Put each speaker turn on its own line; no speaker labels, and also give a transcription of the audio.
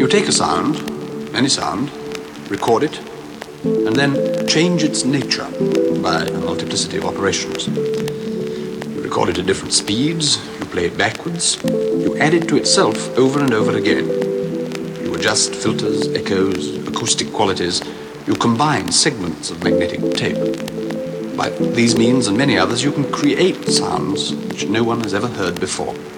take a sound, any sound, record it, and then change its nature by a multiplicity of operations. You record it at different speeds, you play it backwards, you add it to itself over and over again. You adjust filters, echoes, acoustic qualities, you combine segments of magnetic tape. By these means and many others, you can create sounds which no one has ever heard before.